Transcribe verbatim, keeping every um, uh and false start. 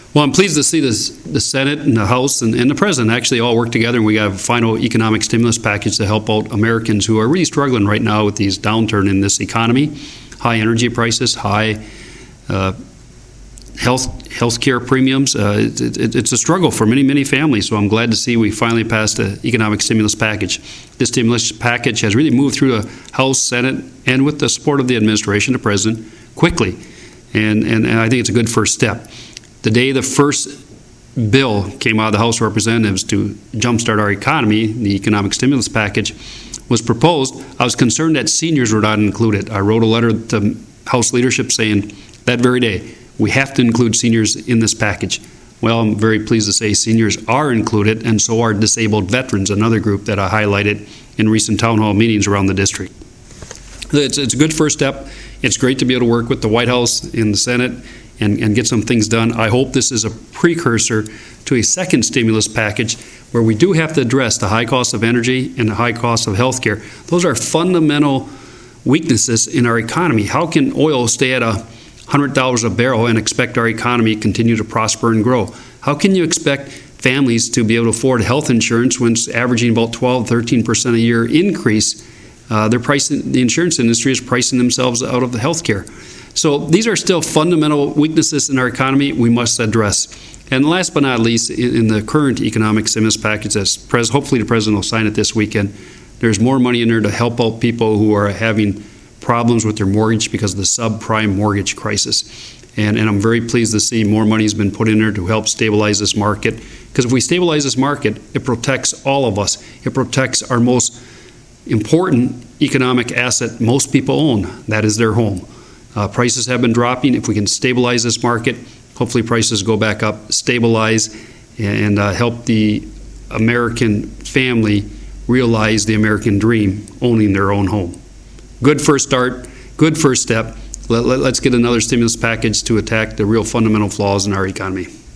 Well, I'm pleased to see this, the Senate and the House and, and the President actually all work together, and we got a final economic stimulus package to help out Americans who are really struggling right now with these downturn in this economy, high energy prices, high uh, health health care premiums. Uh, it, it, it's a struggle for many, many families, so I'm glad to see we finally passed the economic stimulus package. This stimulus package has really moved through the House, Senate, and with the support of the administration, the President, quickly, and, and, and I think it's a good first step. The day the first bill came out of the House of Representatives to jumpstart our economy, the economic stimulus package, was proposed, I was concerned that seniors were not included. I wrote a letter to House leadership saying that very day, we have to include seniors in this package. Well, I'm very pleased to say seniors are included, and so are disabled veterans, another group that I highlighted in recent town hall meetings around the district. It's, it's a good first step. It's great to be able to work with the White House and the Senate and, and get some things done. I hope this is a precursor to a second stimulus package where we do have to address the high cost of energy and the high cost of health care. Those are fundamental weaknesses in our economy. How can oil stay at a one hundred dollars a barrel and expect our economy to continue to prosper and grow? How can you expect families to be able to afford health insurance when it's averaging about twelve, thirteen percent a year increase? Uh, they're pricing, the insurance industry is pricing themselves out of the health care. So these are still fundamental weaknesses in our economy we must address. And last but not least, in, in the current economic stimulus package, as pres- hopefully the President will sign it this weekend, there's more money in there to help out people who are having problems with their mortgage because of the subprime mortgage crisis. And, and I'm very pleased to see more money has been put in there to help stabilize this market. Because if we stabilize this market, it protects all of us. It protects our most important economic asset most people own, that is their home. Uh, prices have been dropping. If we can stabilize this market, hopefully prices go back up, stabilize, and uh, help the American family realize the American dream, owning their own home. Good first start, good first step. Let, let, let's get another stimulus package to attack the real fundamental flaws in our economy.